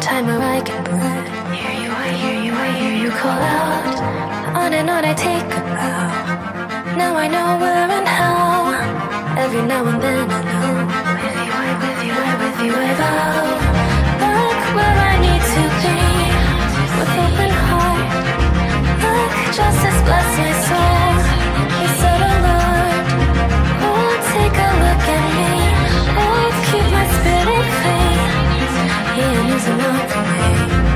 time where I can breathe. Hear you, I hear you, I hear you call out. On and on I take a bow. Now I know we're in hell. Every now and then I know. With you, I with you, I with you, I vow. Back where I need to be, with open heart. Look, justice bless my soul. You said alert. Oh, take a look at me. Oh, keep my spirit clean. He is not the way.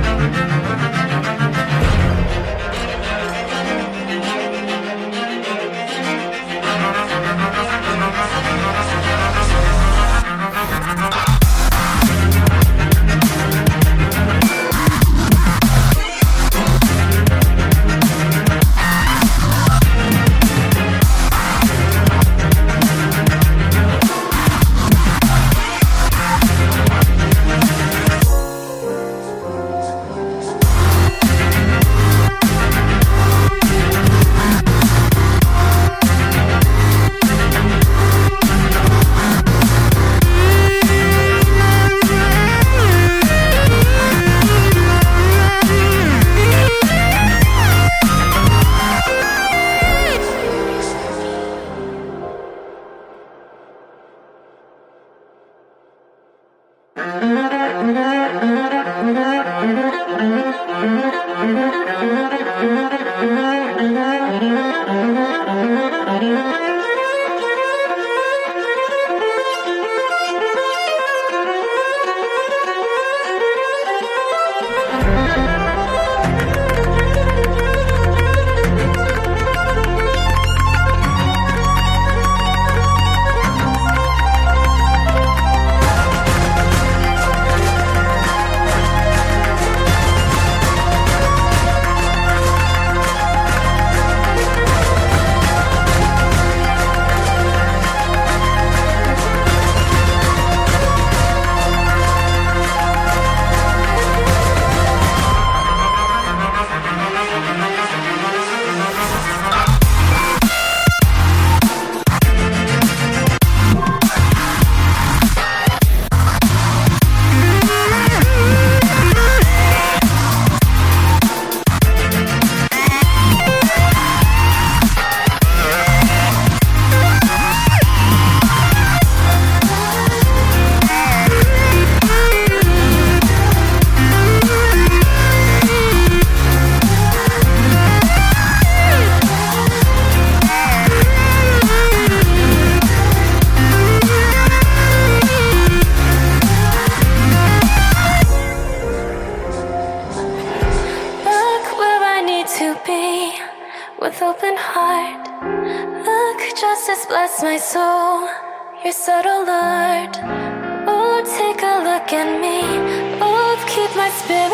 With open heart, look, justice bless my soul. You're subtle alert. Oh, take a look at me. Oh, keep my spirit.